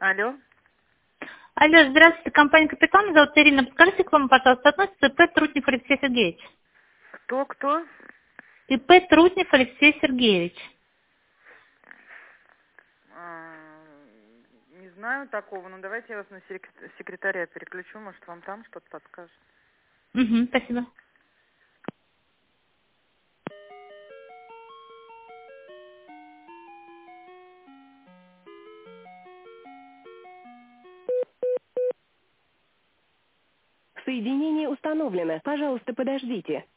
Алло. Алло, здравствуйте, компания «Капитан», меня зовут Ирина. Подскажите, к вам, пожалуйста, относится ИП Трутнев Алексей Сергеевич? Кто? ИП Трутнев Алексей Сергеевич. Не знаю такого, но давайте я вас на секретаря переключу, может, вам там что-то подскажет. Угу, спасибо. Соединение установлено. Пожалуйста, подождите.